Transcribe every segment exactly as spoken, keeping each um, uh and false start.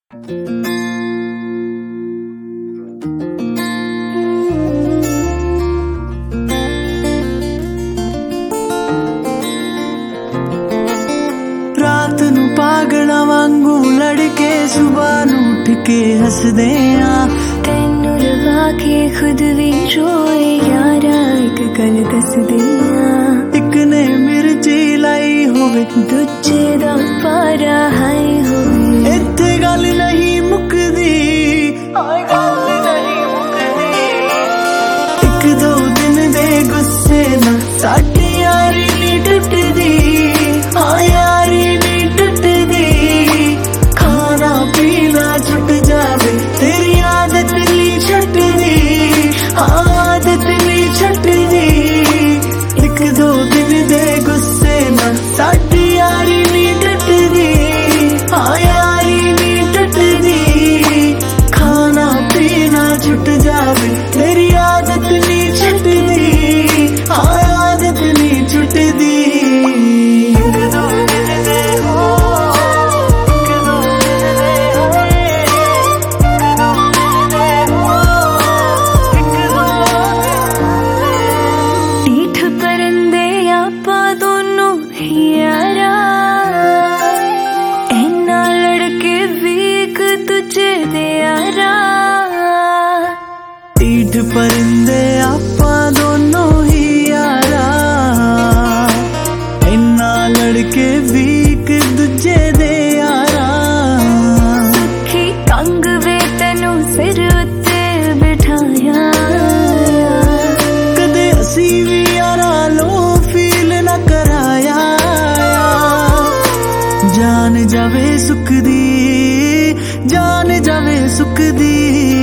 रात नू पागला वांगू लड़के सुबह नू उठ के हसदे आ तेनू लगा के खुद भी रोए यारा एक गल दसदे आ एक ने मिर्ची लाई होवे दूजे दा पारा हाय होवे इत्थे गल नहीं मुकदी आए गल नहीं मुकदी एक दो दिन दे गुस्से ना साडी यारी नी टुटदी हाँ यारी नी टुटदी खाना पीना छुट जावे तेरी आदत नी छटदी हाँ आदत नी छटदी एक दो दिन दे गुस्से ना साडी यारी नी टुटदी हाँ यारी नी टुटदी खाना पीना छुट जावे तेरी आदत नी छटदी हाँ आदत नी छुटदी परिंदे आपा दोनों ही यारा इन्ना लड़के भी एक दूजे दे यारा सुखी कंग वे तेनू सिर उत्ते बिठाया कदे असी भी यारा लो फील ना कराया जान जावे सुख दी जान जावे सुख दी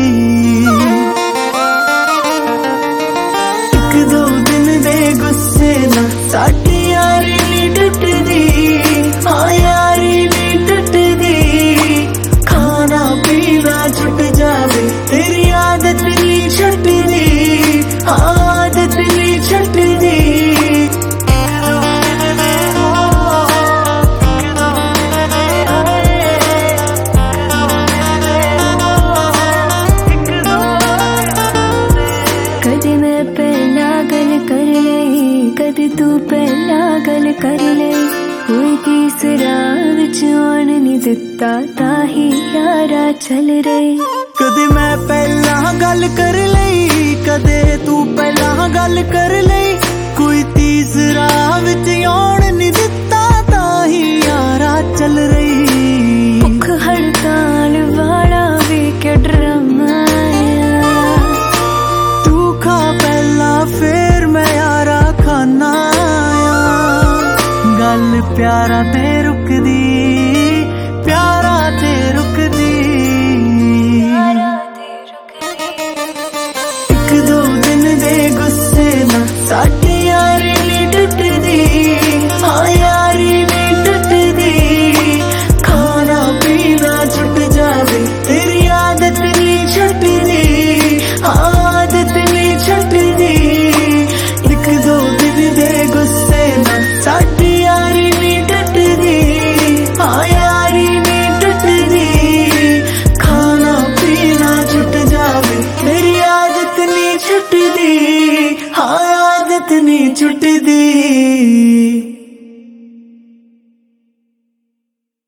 साडी यारी नी टुटदी हाँ यारी नी टुटदी खाना पीना छुट जावे तेरी आदत नी छटदी हाँ आदत नी छटदी कदे मैं पहला गल कर लई कदे तू पहला गल कर ले कोई तीसरा विच आउण नहीं दिता ताही यारा चल रहे कदे मैं पहला गल कर लई कदे तू पहला गल कर लई कोई तीसरा विच आउण नहीं दिता ताही यारा चल रही भुख हड़ताल वाला वे के ड्रामा तू खा पहला फिर मैं यारा खाना गल प्यारा ते